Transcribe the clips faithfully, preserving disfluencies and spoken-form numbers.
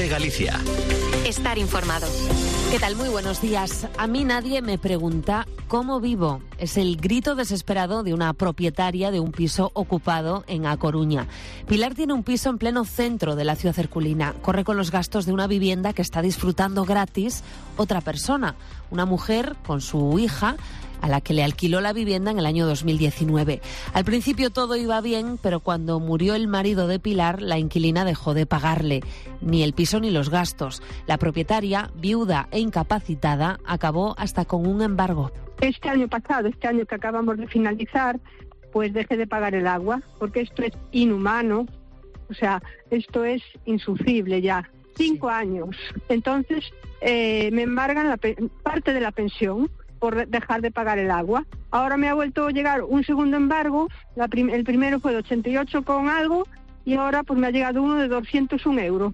COPE Galicia. Estar informado. ¿Qué tal? Muy buenos días. A mí nadie me pregunta cómo vivo. Es el grito desesperado de una propietaria de un piso ocupado en A Coruña. Pilar tiene un piso en pleno centro de la ciudad herculina. Corre con los gastos de una vivienda que está disfrutando gratis otra persona, una mujer con su hija, a la que le alquiló la vivienda en el año dos mil diecinueve. Al principio todo iba bien, pero cuando murió el marido de Pilar, la inquilina dejó de pagarle ni el piso ni los gastos. La propietaria, viuda e incapacitada, acabó hasta con un embargo. Este año pasado, este año que acabamos de finalizar, pues dejé de pagar el agua, porque esto es inhumano, o sea, esto es insufrible ya. Cinco años. Entonces, eh, me embargan la pe- parte de la pensión por dejar de pagar el agua. Ahora me ha vuelto a llegar un segundo embargo, la prim- el primero fue de ochenta y ocho con algo y ahora pues me ha llegado uno de doscientos un euros.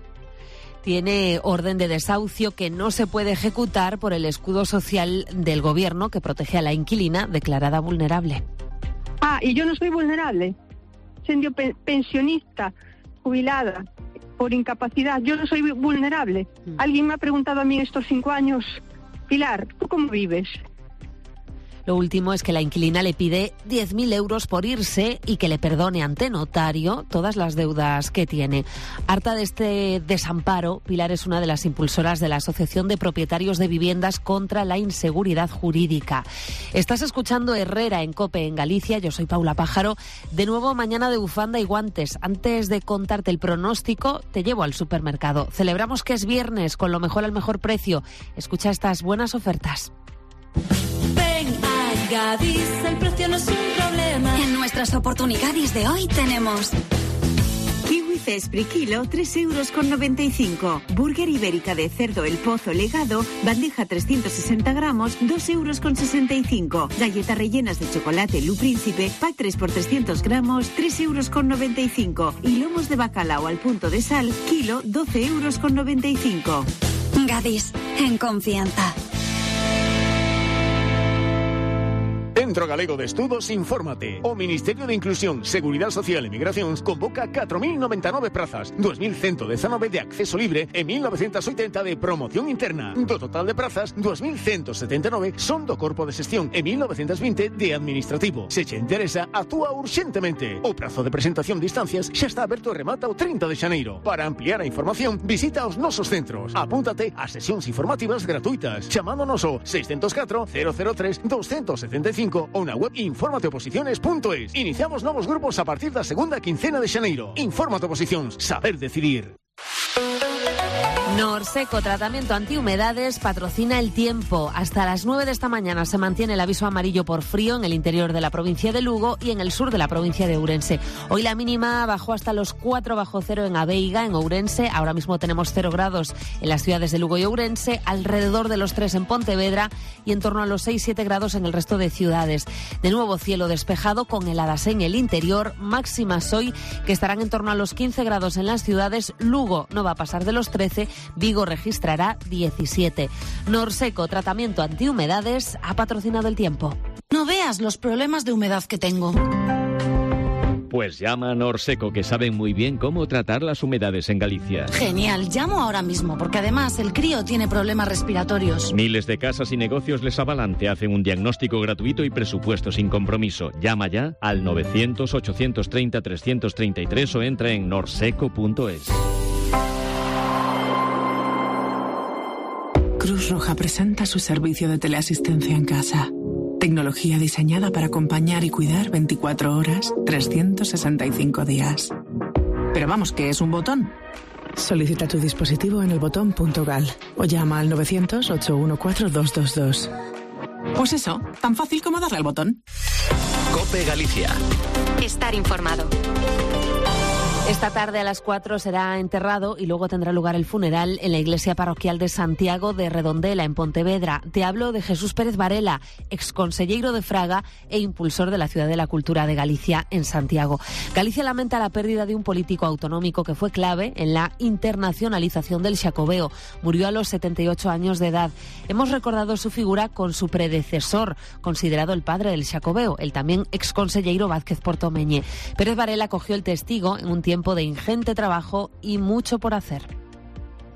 Tiene orden de desahucio que no se puede ejecutar por el escudo social del gobierno que protege a la inquilina declarada vulnerable. Ah, y yo no soy vulnerable, siendo pe- pensionista, jubilada, por incapacidad, yo no soy vulnerable. Mm. Alguien me ha preguntado a mí estos cinco años, Pilar, ¿tú cómo vives? Lo último es que la inquilina le pide diez mil euros por irse y que le perdone ante notario todas las deudas que tiene. Harta de este desamparo, Pilar es una de las impulsoras de la Asociación de Propietarios de Viviendas contra la Inseguridad Jurídica. Estás escuchando Herrera en COPE en Galicia. Yo soy Paula Pájaro. De nuevo mañana de bufanda y guantes. Antes de contarte el pronóstico, te llevo al supermercado. Celebramos que es viernes con lo mejor al mejor precio. Escucha estas buenas ofertas. Ven a Gadis, el precio no es un problema. En nuestras oportunidades de hoy tenemos kiwi Cespri kilo, tres euros con noventa y cinco. Burger ibérica de cerdo El Pozo legado, bandeja trescientos sesenta gramos, dos euros con sesenta y cinco. Galletas rellenas de chocolate Lu Príncipe, pack tres por trescientos gramos, tres euros con noventa y cinco. Y lomos de bacalao al punto de sal, kilo, doce euros con noventa y cinco. Gadis, en confianza. Centro Galego de Estudos, infórmate. O Ministerio de Inclusión, Seguridad Social e Migracións convoca catro mil noventa e nove prazas, dos mil ciento dezanove de acceso libre e mil novecentos oitenta de promoción interna. Do total de prazas, dos mil ciento setenta e nove son do Corpo de Xestión e mil novecentos vinte de Administrativo. Se che interesa, actúa urxentemente. O prazo de presentación de instancias xa está aberto e remata o trinta de xaneiro. Para ampliar a información, visita os nosos centros. Apúntate a sesións informativas gratuitas, chamándonos ao seiscentos catro, cero cero tres, doscientos setenta e cinco ou na web infórmate oposiciones punto es. Iniciamos novos grupos a partir da segunda quincena de xaneiro. Infórmate Oposicións, saber decidir. Norseco, tratamiento antihumedades, patrocina el tiempo. Hasta las nueve de esta mañana se mantiene el aviso amarillo por frío en el interior de la provincia de Lugo y en el sur de la provincia de Ourense. Hoy la mínima bajó hasta los cuatro bajo cero en Abeiga, en Ourense. Ahora mismo tenemos cero grados en las ciudades de Lugo y Ourense, alrededor de los tres en Pontevedra y en torno a los seis siete grados en el resto de ciudades. De nuevo cielo despejado con heladas en el interior, máximas hoy que estarán en torno a los quince grados en las ciudades. Lugo no va a pasar de los trece, Vigo registrará diecisiete. Norseco, tratamiento antihumedades, ha patrocinado el tiempo. No veas los problemas de humedad que tengo. Pues llama a Norseco, que saben muy bien cómo tratar las humedades en Galicia. Genial, llamo ahora mismo, porque además el crío tiene problemas respiratorios. Miles de casas y negocios les avalan, te hacen un diagnóstico gratuito y presupuesto sin compromiso. Llama ya al novecientos, ochocientos treinta, trescientos treinta y tres o entra en norseco punto es. Cruz Roja presenta su servicio de teleasistencia en casa. Tecnología diseñada para acompañar y cuidar veinticuatro horas, trescientos sesenta y cinco días. Pero vamos, ¿qué es un botón? Solicita tu dispositivo en el botón punto gal o llama al novecientos, ochocientos catorce, dos dos dos. Pues eso, tan fácil como darle al botón. COPE Galicia. Estar informado. Esta tarde a las cuatro será enterrado y luego tendrá lugar el funeral en la iglesia parroquial de Santiago de Redondela, en Pontevedra. Te hablo de Jesús Pérez Varela, exconselleiro de Fraga e impulsor de la Ciudad de la Cultura de Galicia en Santiago. Galicia lamenta la pérdida de un político autonómico que fue clave en la internacionalización del Xacobeo. Murió a los setenta y ocho años de edad. Hemos recordado su figura con su predecesor, considerado el padre del Xacobeo, el también exconselleiro Vázquez Portomeñe. Pérez Varela cogió el testigo en un tiempo de ingente trabajo y mucho por hacer.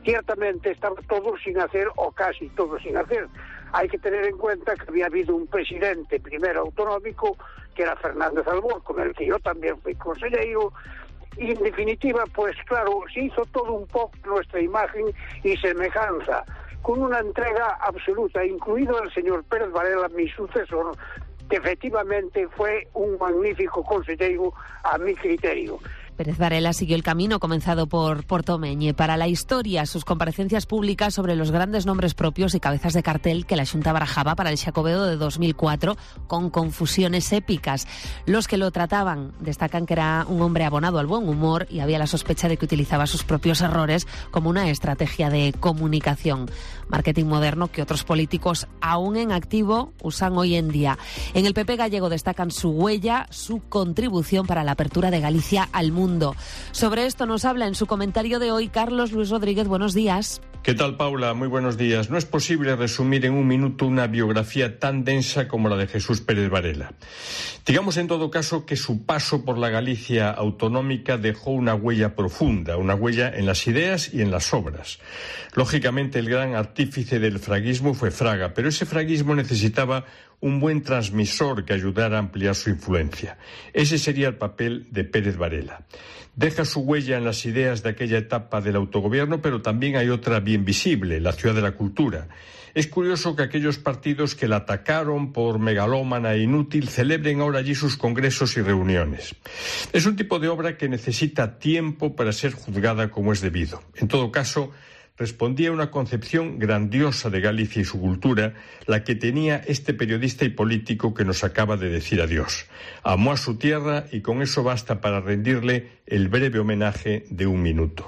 ciertamente estaba todo sin hacer, o casi todo sin hacer. Hay que tener en cuenta que había habido un presidente primero autonómico, que era Fernández Albor, con el que yo también fui consejero, y en definitiva, pues claro, se hizo todo un poco nuestra imagen y semejanza, con una entrega absoluta, incluido el señor Pérez Varela, mi sucesor, que efectivamente fue un magnífico consejero a mi criterio. Pérez Varela siguió el camino comenzado por Portomeñe. Para la historia, sus comparecencias públicas sobre los grandes nombres propios y cabezas de cartel que la Xunta barajaba para el Xacobeo de dos mil cuatro, con confusiones épicas. Los que lo trataban destacan que era un hombre abonado al buen humor y había la sospecha de que utilizaba sus propios errores como una estrategia de comunicación. Marketing moderno que otros políticos aún en activo usan hoy en día. En el P P gallego destacan su huella, su contribución para la apertura de Galicia al mundo. Sobre esto nos habla en su comentario de hoy Carlos Luis Rodríguez. Buenos días. ¿Qué tal, Paula? Muy buenos días. No es posible resumir en un minuto una biografía tan densa como la de Jesús Pérez Varela. Digamos en todo caso que su paso por la Galicia autonómica dejó una huella profunda, una huella en las ideas y en las obras. Lógicamente el gran artífice del fraguismo fue Fraga, pero ese fraguismo necesitaba un buen transmisor que ayudara a ampliar su influencia. Ese sería el papel de Pérez Varela. Deja su huella en las ideas de aquella etapa del autogobierno, pero también hay otra bien visible, la ciudad de la cultura. Es curioso que aquellos partidos que la atacaron por megalómana e inútil celebren ahora allí sus congresos y reuniones. Es un tipo de obra que necesita tiempo para ser juzgada como es debido. En todo caso, respondía a una concepción grandiosa de Galicia y su cultura, la que tenía este periodista y político que nos acaba de decir adiós. Amó a su tierra y con eso basta para rendirle el breve homenaje de un minuto.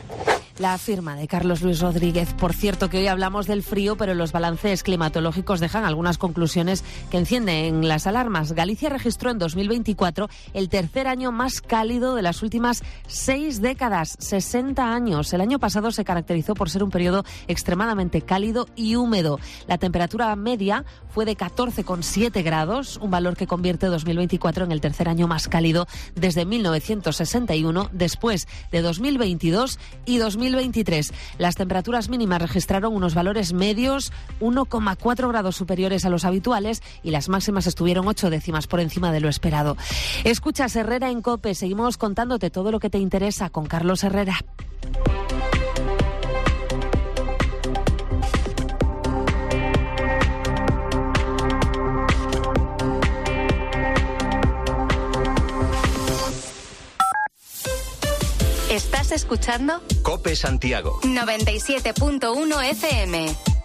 La firma de Carlos Luis Rodríguez. Por cierto que hoy hablamos del frío, pero los balances climatológicos dejan algunas conclusiones que encienden las alarmas. Galicia registró en dos mil veinticuatro el tercer año más cálido de las últimas seis décadas, sesenta años. El año pasado se caracterizó por ser un periodo extremadamente cálido y húmedo. La temperatura media fue de catorce coma siete grados, un valor que convierte dos mil veinticuatro en el tercer año más cálido desde mil novecientos sesenta y uno, después de dos mil veintidós y dos mil veintitrés. Las temperaturas mínimas registraron unos valores medios uno coma cuatro grados superiores a los habituales y las máximas estuvieron ocho décimas por encima de lo esperado. Escuchas Herrera en COPE. Seguimos contándote todo lo que te interesa con Carlos Herrera. ¿Estás escuchando? COPE Santiago noventa y siete punto uno F M.